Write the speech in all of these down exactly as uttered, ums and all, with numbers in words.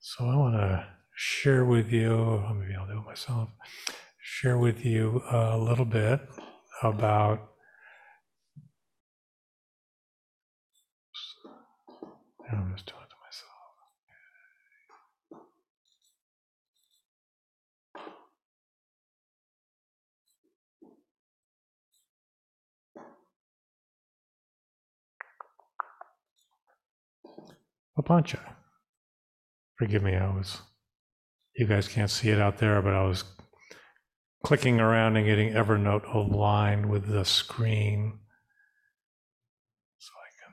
So I want to share with you, maybe I'll do it myself, share with you a little bit about, I'm just doing it to myself. Papancha. Forgive me, I was, you guys can't see it out there, but I was clicking around and getting Evernote aligned with the screen. So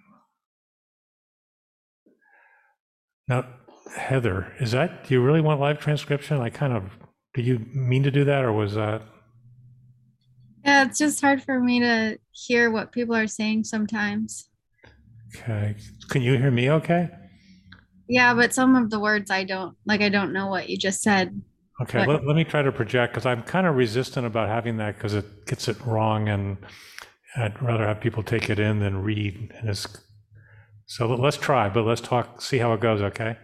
I can. Now, Heather, is that, do you really want live transcription? I kind of, do you mean to do that, or was that? Yeah, it's just hard for me to hear what people are saying sometimes. Okay. Can you hear me okay? Yeah, but some of the words I don't like, I don't know what you just said. Okay, But let, let me try to project because I'm kind of resistant about having that because it gets it wrong, and I'd rather have people take it in than read. And it's, so let's try, but let's talk, see how it goes, okay?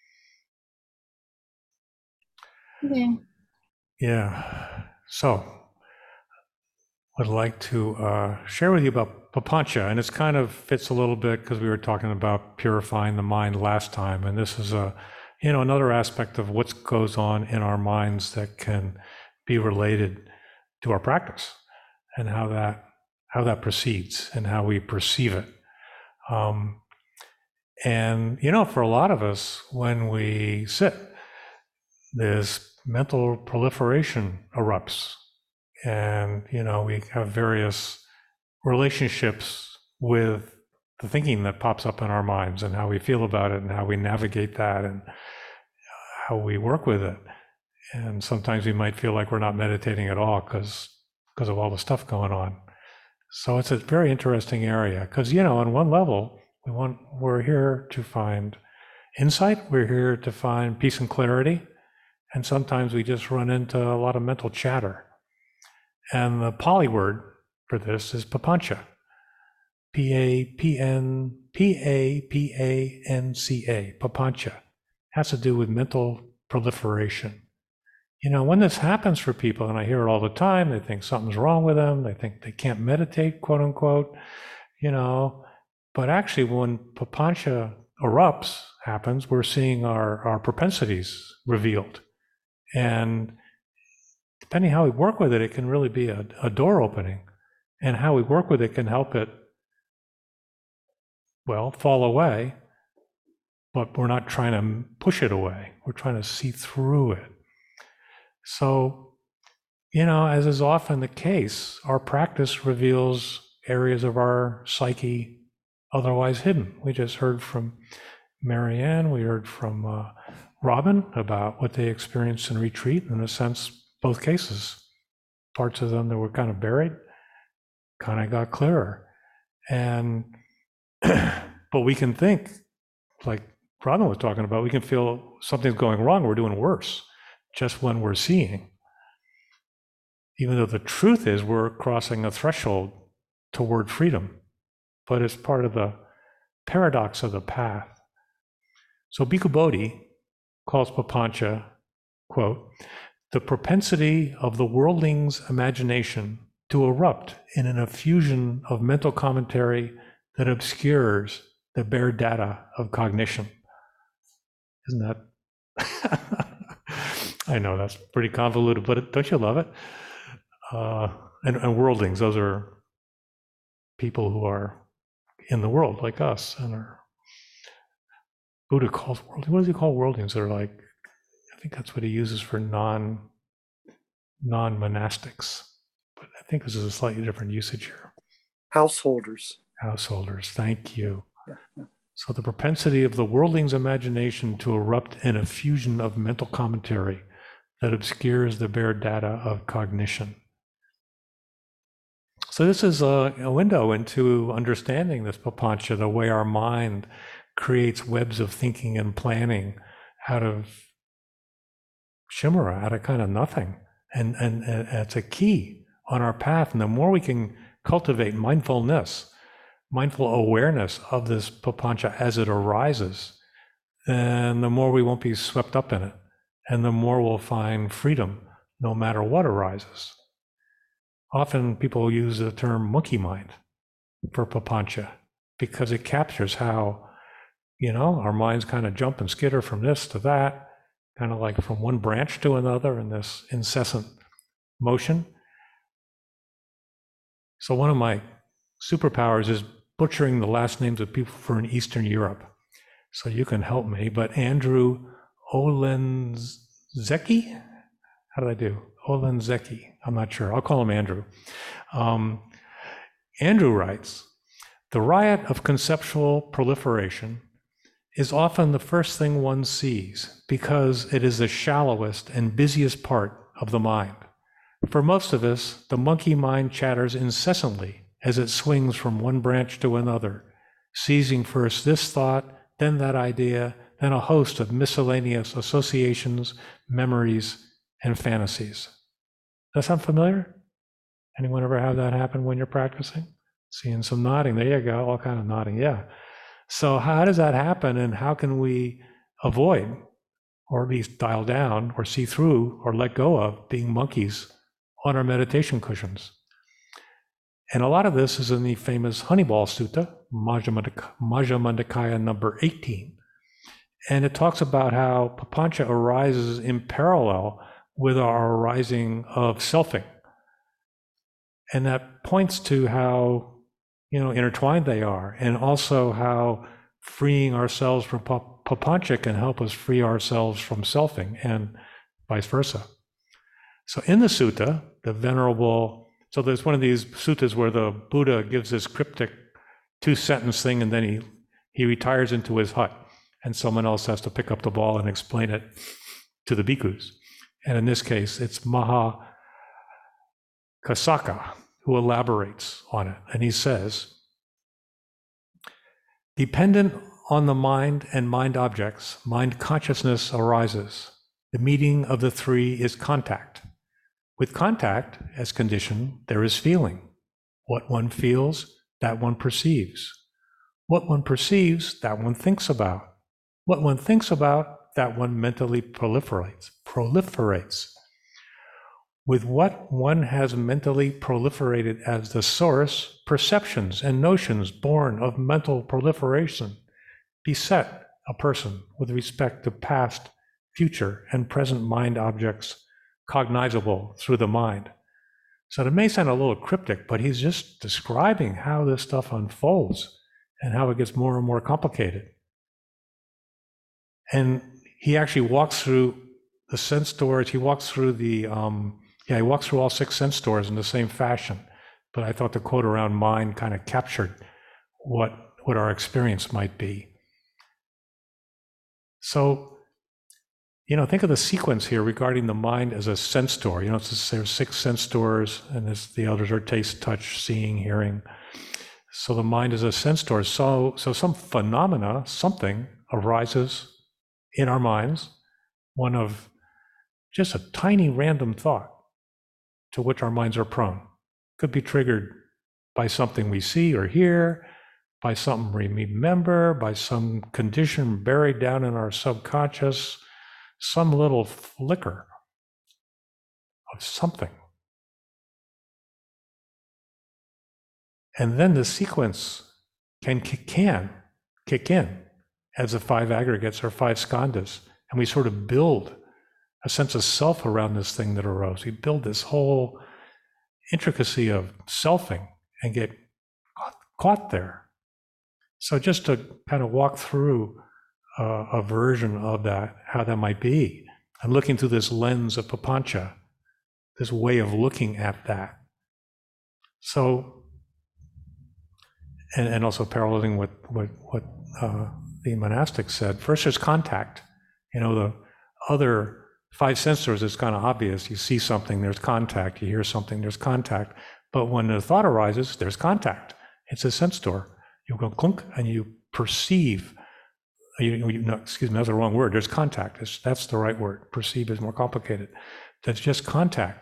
okay. Yeah. So would like to uh, share with you about Papancha, and it's kind of fits a little bit because we were talking about purifying the mind last time, and this is a, you know, another aspect of what goes on in our minds that can be related to our practice and how that how that proceeds and how we perceive it. Um, and you know, for a lot of us, when we sit, this mental proliferation erupts, and you know, we have various relationships with the thinking that pops up in our minds and how we feel about it and how we navigate that and how we work with it. And sometimes we might feel like we're not meditating at all because because of all the stuff going on. So it's a very interesting area because, you know, on one level, we want we're here to find insight, we're here to find peace and clarity, and sometimes we just run into a lot of mental chatter. And the Pali word for this is papancha. P A P N P A P A N C A, papancha. Has to do with mental proliferation. You know, when this happens for people, and I hear it all the time, they think something's wrong with them, they think they can't meditate, quote unquote, you know. But actually, when papancha erupts, happens, we're seeing our, our propensities revealed. And depending how we work with it, it can really be a, a door opening. And how we work with it can help it, well, fall away, but we're not trying to push it away. We're trying to see through it. So, you know, as is often the case, our practice reveals areas of our psyche otherwise hidden. We just heard from Marianne, we heard from uh, Robin about what they experienced in retreat. In a sense, both cases, parts of them that were kind of buried kind of got clearer. And, but we can think, like Robin was talking about, we can feel something's going wrong, we're doing worse just when we're seeing. Even though the truth is we're crossing a threshold toward freedom, but it's part of the paradox of the path. So Bhikkhu Bodhi calls Papancha, quote, the propensity of the worldling's imagination to erupt in an effusion of mental commentary that obscures the bare data of cognition. Isn't that? I know that's pretty convoluted, but don't you love it? Uh, and, and worldlings, those are people who are in the world like us and are, Buddha calls worldlings. What does he call worldlings? They're like, I think that's what he uses for non non monastics. But I think this is a slightly different usage here. Householders. Householders, thank you. Yeah, yeah. So the propensity of the worldling's imagination to erupt in a fusion of mental commentary that obscures the bare data of cognition. So this is a, a window into understanding this papancha, the way our mind creates webs of thinking and planning out of shimara, out of kind of nothing. And, and, and it's a key on our path. And the more we can cultivate mindfulness, mindful awareness of this papancha as it arises, then the more we won't be swept up in it, and the more we'll find freedom no matter what arises. Often people use the term monkey mind for papancha because it captures how, you know, our minds kind of jump and skitter from this to that, kind of like from one branch to another in this incessant motion. So one of my superpowers is butchering the last names of people from Eastern Europe. So you can help me, but Andrew Olenzecki? How did I do? Olenzecki, I'm not sure. I'll call him Andrew. Um, Andrew writes, the riot of conceptual proliferation is often the first thing one sees because it is the shallowest and busiest part of the mind. For most of us, the monkey mind chatters incessantly as it swings from one branch to another, seizing first this thought, then that idea, then a host of miscellaneous associations, memories, and fantasies. Does that sound familiar? Anyone ever have that happen when you're practicing? Seeing some nodding. There you go, all kind of nodding, yeah. So how does that happen, and how can we avoid, or at least dial down, or see through, or let go of being monkeys on our meditation cushions? And a lot of this is in the famous Honeyball Sutta, Majjhima Nikaya number eighteen. And it talks about how papancha arises in parallel with our arising of selfing. And that points to how, you know, intertwined they are, and also how freeing ourselves from papancha can help us free ourselves from selfing, and vice versa. So in the sutta, the venerable, so there's one of these suttas where the Buddha gives this cryptic two-sentence thing, and then he, he retires into his hut, and someone else has to pick up the ball and explain it to the bhikkhus. And in this case, it's Maha Kasaka who elaborates on it. And he says, dependent on the mind and mind objects, mind consciousness arises. The meeting of the three is contact. With contact as condition, there is feeling. What one feels, that one perceives. What one perceives, that one thinks about. What one thinks about, that one mentally proliferates. Proliferates. With what one has mentally proliferated as the source, perceptions and notions born of mental proliferation beset a person with respect to past, future, and present mind objects cognizable through the mind. So it may sound a little cryptic, but he's just describing how this stuff unfolds and how it gets more and more complicated. And he actually walks through the sense doors. He walks through the, um, yeah, he walks through all six sense doors in the same fashion. But I thought the quote around mind kind of captured what, what our experience might be. So, you know, think of the sequence here regarding the mind as a sense door. You know, it's, there's six sense doors, and this, the others are taste, touch, seeing, hearing. So the mind is a sense door. So, so some phenomena, something arises in our minds, one of just a tiny random thought to which our minds are prone. Could be triggered by something we see or hear, by something we remember, by some condition buried down in our subconscious, some little flicker of something. And then the sequence can, can kick in as the five aggregates or five skandhas, and we sort of build a sense of self around this thing that arose. We build this whole intricacy of selfing and get caught there. So just to kind of walk through uh, a version of that, how that might be, and looking through this lens of papancha, this way of looking at that. So, and, and also paralleling with what, what uh, the monastic said. First, there's contact. You know, the other five sense doors is kind of obvious. You see something, there's contact. You hear something, there's contact. But when the thought arises, there's contact. It's a sense door. You go clunk, and you perceive. You, you, no, excuse me, that's the wrong word. There's contact. It's, that's the right word. Perceive is more complicated. That's just contact.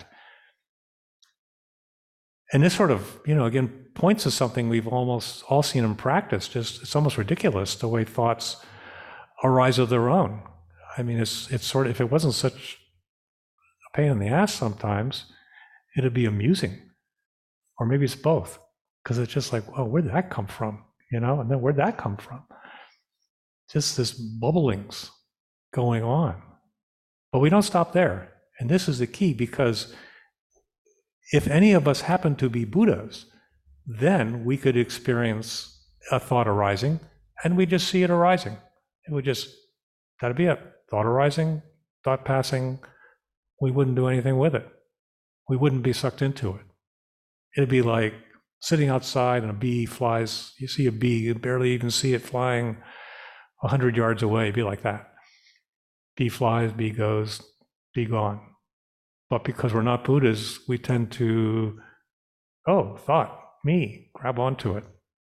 And this sort of, you know, again, points to something we've almost all seen in practice. Just, it's almost ridiculous the way thoughts arise of their own. I mean, it's it's sort of, if it wasn't such a pain in the ass sometimes, it'd be amusing. Or maybe it's both, because it's just like, oh, where'd that come from? You know, and then where'd that come from? Just this bubblings going on. But we don't stop there. And this is the key, because if any of us happen to be Buddhas, then we could experience a thought arising, and we just see it arising. It would just, that'd be it. Thought arising, thought passing. We wouldn't do anything with it. We wouldn't be sucked into it. It'd be like sitting outside and a bee flies. You see a bee, you barely even see it flying a hundred yards away. It'd be like that. Bee flies, bee goes, bee gone. But because we're not Buddhas, we tend to, oh, thought, me, grab onto it.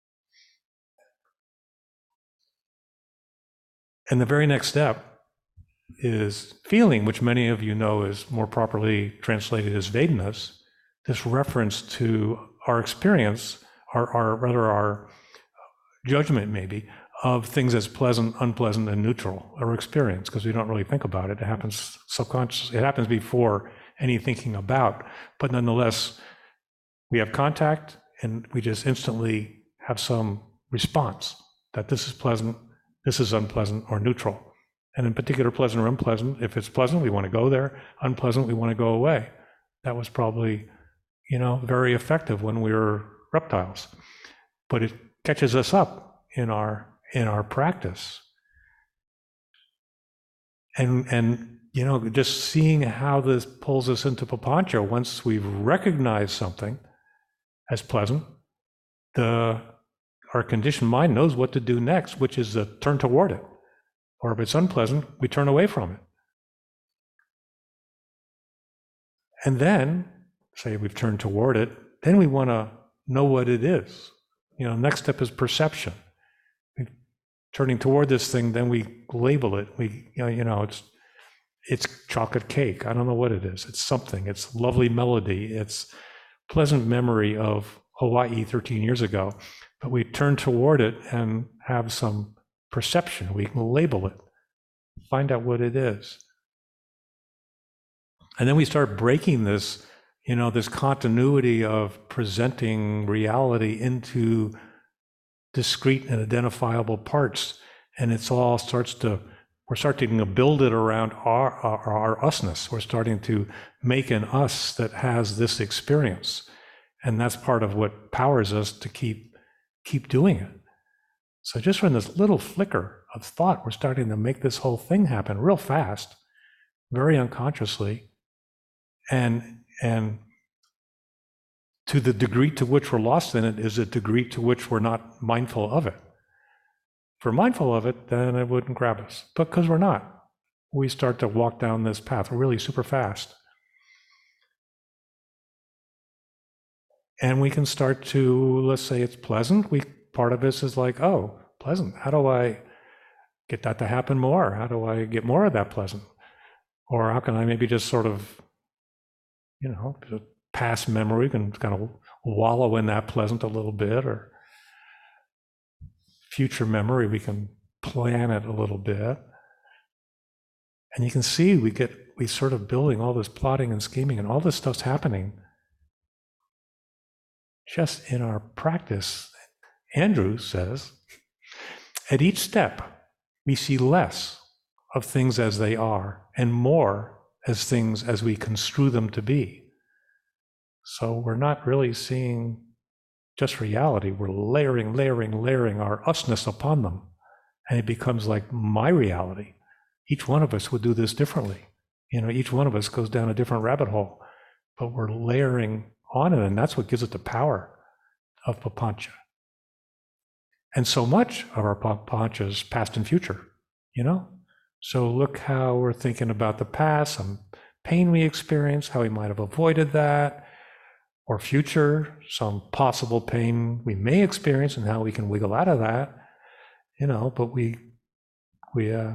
And the very next step is feeling, which many of you know is more properly translated as Vedanas, this reference to our experience, our, our rather our judgment maybe, of things as pleasant, unpleasant, and neutral, our experience, because we don't really think about it. It happens subconsciously. It happens before any thinking about, but nonetheless, we have contact and we just instantly have some response that this is pleasant, this is unpleasant, or neutral. And in particular, pleasant or unpleasant, if it's pleasant, we want to go there. Unpleasant, we want to go away. That was probably, you know, very effective when we were reptiles. But it catches us up in our in our practice. And and you know, just seeing how this pulls us into Papancha, once we've recognized something as pleasant, the our conditioned mind knows what to do next, which is to turn toward it. Or if it's unpleasant, we turn away from it. And then, say we've turned toward it, then we want to know what it is. You know, next step is perception. Turning toward this thing, then we label it. We, you know, you know, it's it's chocolate cake. I don't know what it is. It's something. It's lovely melody. It's pleasant memory of Hawaii thirteen years ago. But we turn toward it and have some perception. We can label it, find out what it is. And then we start breaking this, you know, this continuity of presenting reality into discrete and identifiable parts. And it's all starts to, we're starting to build it around our, our, our usness. We're starting to make an us that has this experience. And that's part of what powers us to keep, keep doing it. So just from this little flicker of thought, we're starting to make this whole thing happen real fast, very unconsciously. And, and to the degree to which we're lost in it is a degree to which we're not mindful of it. If we're mindful of it, then it wouldn't grab us. But because we're not, we start to walk down this path really super fast. And we can start to, let's say it's pleasant. We part of this is like, oh, pleasant. How do I get that to happen more? How do I get more of that pleasant? Or how can I maybe just sort of, you know, past memory, can kind of wallow in that pleasant a little bit, or future memory, we can plan it a little bit. And you can see we get, we sort of building all this plotting and scheming, and all this stuff's happening just in our practice. Andrew says, at each step, we see less of things as they are and more as things as we construe them to be. So we're not really seeing just reality. We're layering, layering, layering our usness upon them. And it becomes like my reality. Each one of us would do this differently. You know, each one of us goes down a different rabbit hole, but we're layering on it, and that's what gives it the power of Papancha. And so much of our Papancha is past and future, you know? So look how we're thinking about the past, some pain we experienced, how we might have avoided that, or future, some possible pain we may experience and how we can wiggle out of that, you know, but we, we, uh,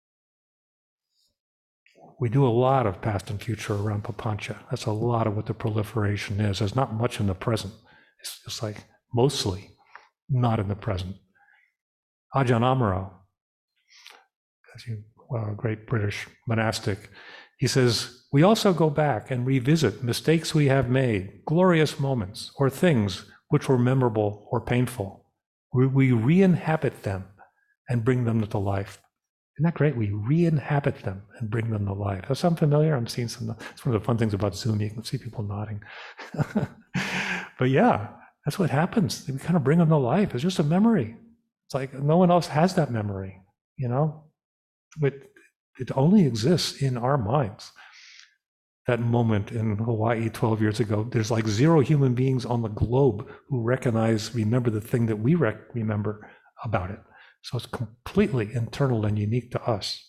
we do a lot of past and future around Papancha. That's a lot of what the proliferation is. There's not much in the present. It's just like mostly not in the present. Ajahn Amaro, as you, well, a great British monastic. He says, we also go back and revisit mistakes we have made, glorious moments, or things which were memorable or painful. We, we re-inhabit them and bring them to life. Isn't that great? We re-inhabit them and bring them to life. Does that sound familiar? I'm seeing some, it's one of the fun things about Zoom. You can see people nodding. But yeah, that's what happens. We kind of bring them to life. It's just a memory. It's like no one else has that memory, you know? But it only exists in our minds. That moment in Hawaii twelve years ago, there's like zero human beings on the globe who recognize, remember the thing that we rec- remember about it. So it's completely internal and unique to us.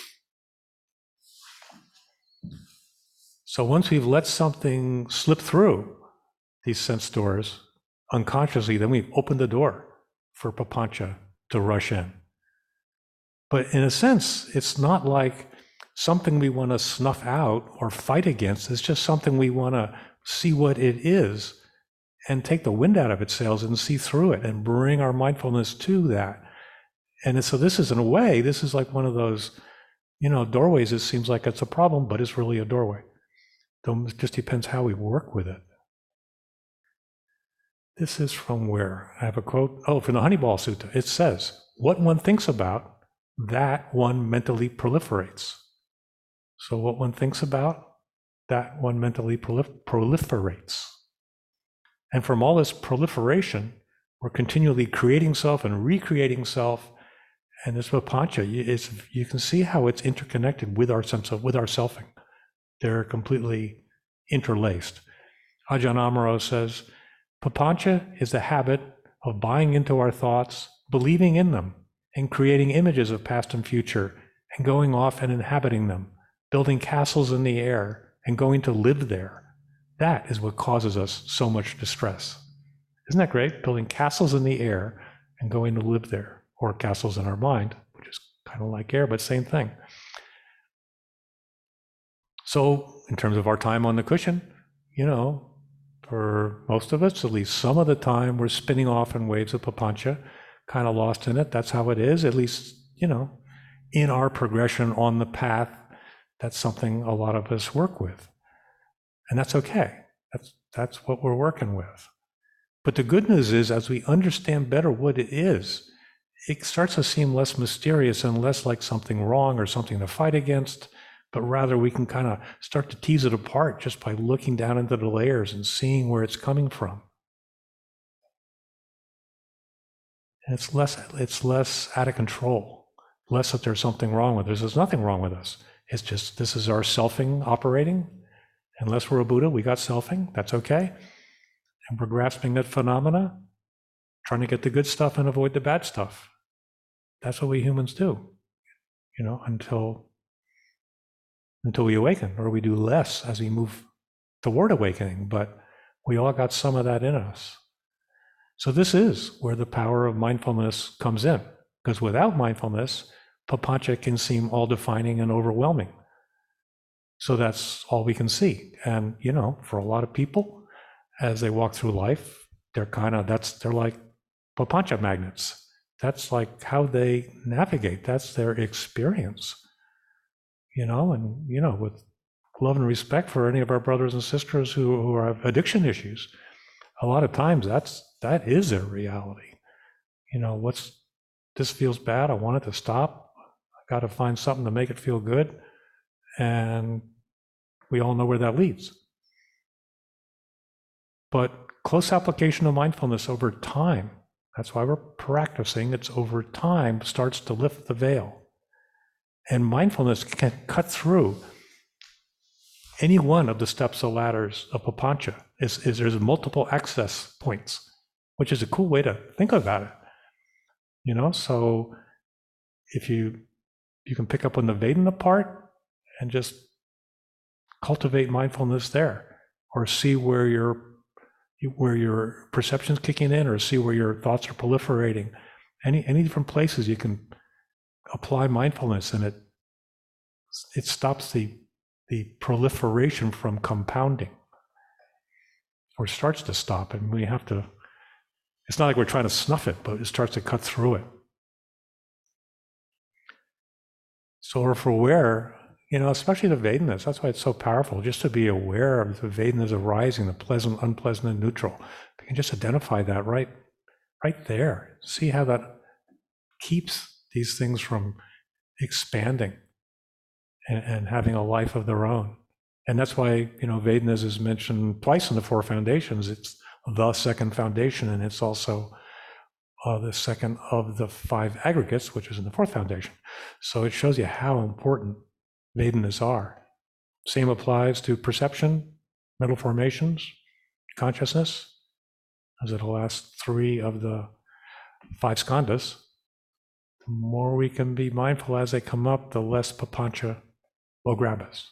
So once we've let something slip through these sense doors unconsciously, then we've opened the door for Papancha to rush in. But in a sense, it's not like something we want to snuff out or fight against. It's just something we want to see what it is and take the wind out of its sails and see through it and bring our mindfulness to that. And so this is, in a way, this is like one of those, you know, doorways. It seems like it's a problem, but it's really a doorway. It just depends how we work with it. This is from where? I have a quote. Oh, from the Honeyball Sutta. It says, what one thinks about, that one mentally proliferates. So what one thinks about, that one mentally prolif- proliferates. And from all this proliferation, we're continually creating self and recreating self. And this Papancha, it's, you can see how it's interconnected with our sense of, with our selfing. They're completely interlaced. Ajahn Amaro says, Papancha is the habit of buying into our thoughts, believing in them, and creating images of past and future, and going off and inhabiting them, building castles in the air, and going to live there. That is what causes us so much distress. Isn't that great? Building castles in the air and going to live there, or castles in our mind, which is kind of like air, but same thing. So in terms of our time on the cushion, you know, for most of us, at least some of the time, we're spinning off in waves of Papancha, kind of lost in it. That's how it is, at least, you know, in our progression on the path. That's something a lot of us work with. And that's okay. That's, that's what we're working with. But the good news is, as we understand better what it is, it starts to seem less mysterious and less like something wrong or something to fight against, but rather we can kind of start to tease it apart just by looking down into the layers and seeing where it's coming from. And it's less, it's less out of control, less that there's something wrong with us. There's nothing wrong with us. It's just, this is our selfing operating. Unless we're a Buddha, we got selfing, that's okay. And we're grasping that phenomena, trying to get the good stuff and avoid the bad stuff. That's what we humans do, you know, until until we awaken, or we do less as we move toward awakening, but we all got some of that in us. So this is where the power of mindfulness comes in, because without mindfulness, Papancha can seem all-defining and overwhelming. So that's all we can see. And, you know, for a lot of people, as they walk through life, they're kind of, that's, they're like Papancha magnets. That's like how they navigate. That's their experience. You know, and, you know, with love and respect for any of our brothers and sisters who, who have addiction issues, a lot of times that's, that is their reality. You know, what's, this feels bad, I want it to stop, I got to find something to make it feel good, and we all know where that leads. But close application of mindfulness over time, that's why we're practicing, it's over time, starts to lift the veil. And mindfulness can cut through any one of the steps or ladders of Papancha. Is, is there's multiple access points, which is a cool way to think about it. You know, so if you you can pick up on the Vedana part and just cultivate mindfulness there, or see where your where your perception's kicking in, or see where your thoughts are proliferating. Any any different places you can apply mindfulness, and it it stops the the proliferation from compounding, or starts to stop, and we have to, it's not like we're trying to snuff it, but it starts to cut through it. So if we're aware, you know, especially the Vedanas, that's why it's so powerful, just to be aware of the Vedanas arising, the pleasant, unpleasant, and neutral. We can just identify that right, right there. See how that keeps these things from expanding and, and having a life of their own. And that's why, you know, Vedanas is mentioned twice in the four foundations. It's the second foundation, and it's also uh, the second of the five aggregates, which is in the fourth foundation. So it shows you how important Vedanas are. Same applies to perception, mental formations, consciousness. Those are the last three of the five skandhas. The more we can be mindful as they come up, the less papancha will grab us.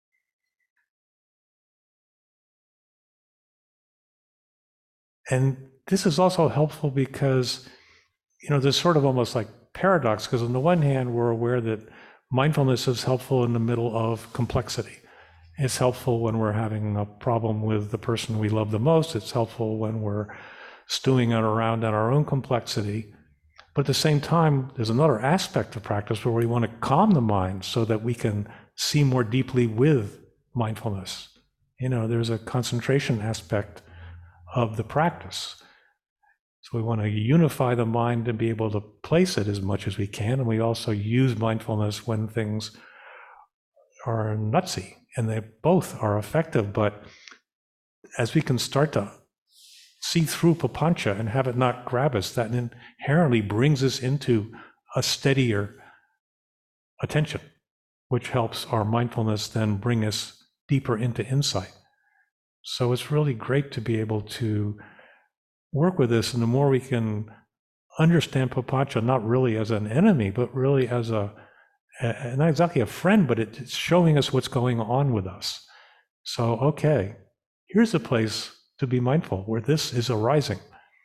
And this is also helpful because, you know, there's sort of almost like paradox, because on the one hand, we're aware that mindfulness is helpful in the middle of complexity. It's helpful when we're having a problem with the person we love the most. It's helpful when we're stewing around on our own complexity. But at the same time, there's another aspect of practice where we want to calm the mind so that we can see more deeply with mindfulness. You know, there's a concentration aspect of the practice. So we want to unify the mind and be able to place it as much as we can. And we also use mindfulness when things are nutsy, and they both are effective. But as we can start to see through papancha and have it not grab us, that inherently brings us into a steadier attention, which helps our mindfulness then bring us deeper into insight. So it's really great to be able to work with this, and the more we can understand papancha not really as an enemy, but really as a, a not exactly a friend, but it's showing us what's going on with us. So, okay, here's a place to be mindful where this is arising.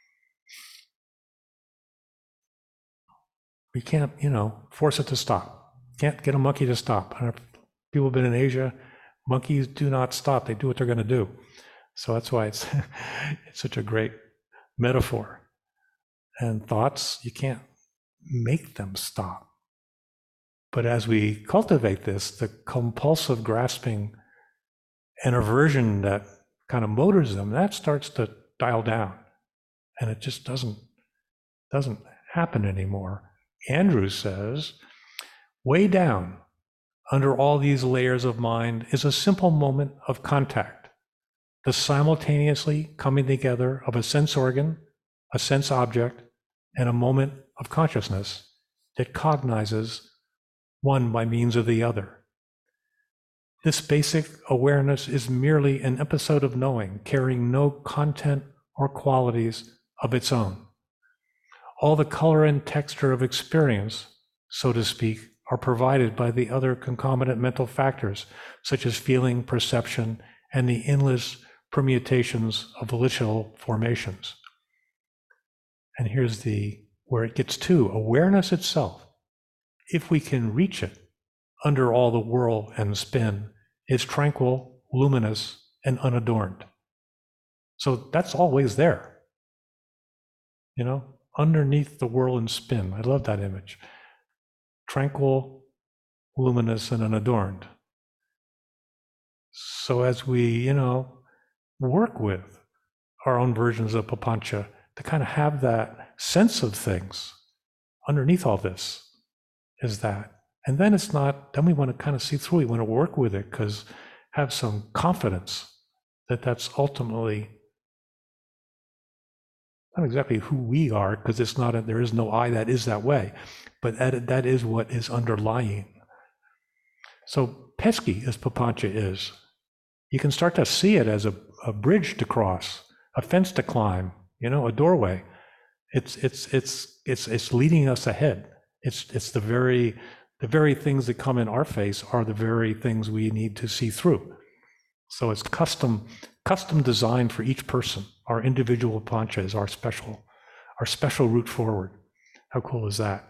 We can't, you know, force it to stop. Can't get a monkey to stop. People have been in Asia, monkeys do not stop. They do what they're going to do. So that's why it's it's such a great metaphor. And thoughts, you can't make them stop. But as we cultivate this, the compulsive grasping and aversion that kind of motors them, that starts to dial down. And it just doesn't, doesn't happen anymore. Andrews says, way down under all these layers of mind is a simple moment of contact, the simultaneously coming together of a sense organ, a sense object, and a moment of consciousness that cognizes one by means of the other. This basic awareness is merely an episode of knowing, carrying no content or qualities of its own. All the color and texture of experience, so to speak, are provided by the other concomitant mental factors, such as feeling, perception, and the endless permutations of volitional formations. And here's the where it gets to awareness itself. If we can reach it under all the whirl and spin, is tranquil, luminous, and unadorned. So that's always there, you know, underneath the whirl and spin. I love that image. Tranquil, luminous, and unadorned. So as we, you know, work with our own versions of papancha, to kind of have that sense of things underneath all this is that. And then it's not, then we want to kind of see through, we want to work with it, because have some confidence that that's ultimately not exactly who we are, because it's not, a, there is no I that is that way, but that, that is what is underlying. So pesky as papancha is, you can start to see it as a, a bridge to cross, a fence to climb, you know, a doorway. It's it's it's it's it's leading us ahead. It's it's the very the very things that come in our face are the very things we need to see through. So it's custom custom designed for each person. Our individual papancha is our special our special route forward. How cool is that?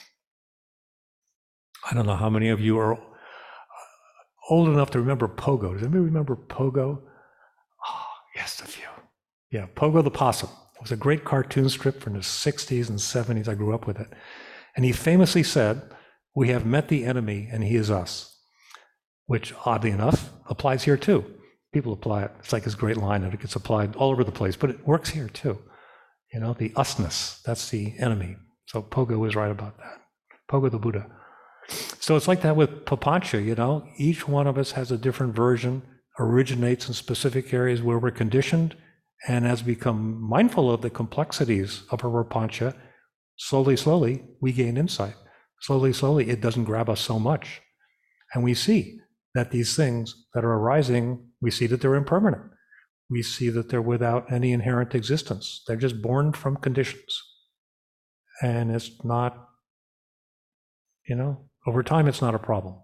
I don't know how many of you are old enough to remember Pogo. Does anybody remember Pogo? Oh, yes, a few. Yeah, Pogo the Possum. It was a great cartoon strip from the sixties and seventies. I grew up with it. And he famously said We have met the enemy and he is us, which oddly enough applies here too. People apply it. It's like this great line and it gets applied all over the place, but it works here too. You know, the usness, that's the enemy. So Pogo was right about that. Pogo the Buddha. So it's like that with Papancha, you know, each one of us has a different version, originates in specific areas where we're conditioned, and as we become mindful of the complexities of our Papancha, slowly, slowly, we gain insight. Slowly, slowly, it doesn't grab us so much. And we see that these things that are arising, we see that they're impermanent. We see that they're without any inherent existence. They're just born from conditions. And it's not, you know, over time, it's not a problem.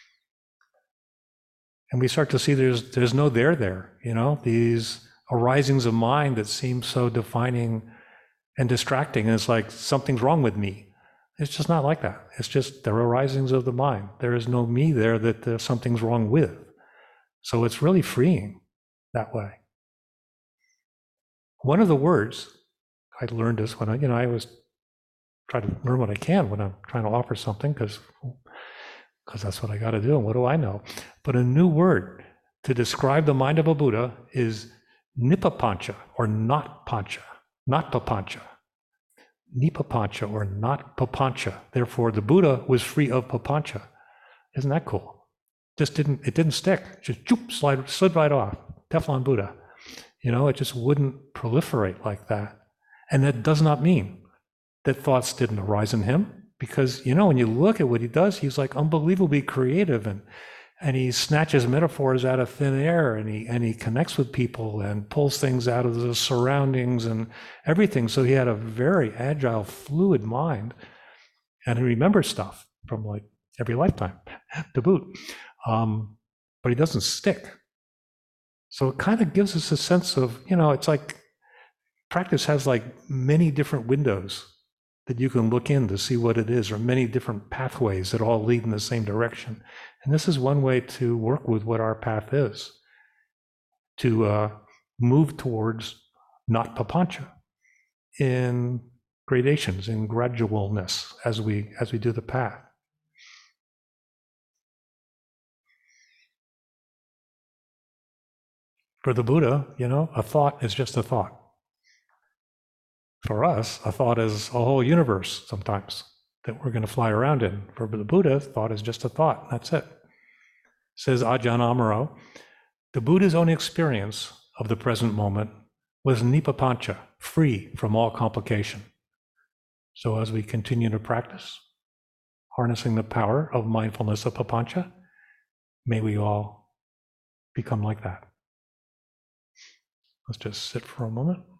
And we start to see there's there's no there there, you know, these arisings of mind that seem so defining and distracting. And it's like, something's wrong with me. It's just not like that. It's just they're arisings of the mind. There is no me there that uh, something's wrong with. So it's really freeing that way. One of the words, I learned this when I, you know, I always try to learn what I can when I'm trying to offer something, because because that's what I got to do. And what do I know? But a new word to describe the mind of a Buddha is nipapancha, or not pancha, not papancha. Nipapancha, or not papancha. Therefore, the Buddha was free of papancha. Isn't that cool? Just didn't, it didn't stick. Just choop, slide, slid right off. Teflon Buddha. You know, it just wouldn't proliferate like that. And that does not mean that thoughts didn't arise in him, because, you know, when you look at what he does, he's like unbelievably creative, and and he snatches metaphors out of thin air, and he and he connects with people and pulls things out of the surroundings and everything. So he had a very agile, fluid mind, and he remembers stuff from like every lifetime to boot. Um, but he doesn't stick. So it kind of gives us a sense of, you know, it's like practice has like many different windows that you can look in to see what it is, or many different pathways that all lead in the same direction. And this is one way to work with what our path is, to uh, move towards not papancha in gradations, in gradualness as we as we do the path. For the Buddha, you know, a thought is just a thought. For us, a thought is a whole universe sometimes that we're going to fly around in. For the Buddha, thought is just a thought. That's it. Says Ajahn Amaro, the Buddha's own experience of the present moment was nipapancha, free from all complication. So as we continue to practice, harnessing the power of mindfulness of papancha, may we all become like that. Let's just sit for a moment.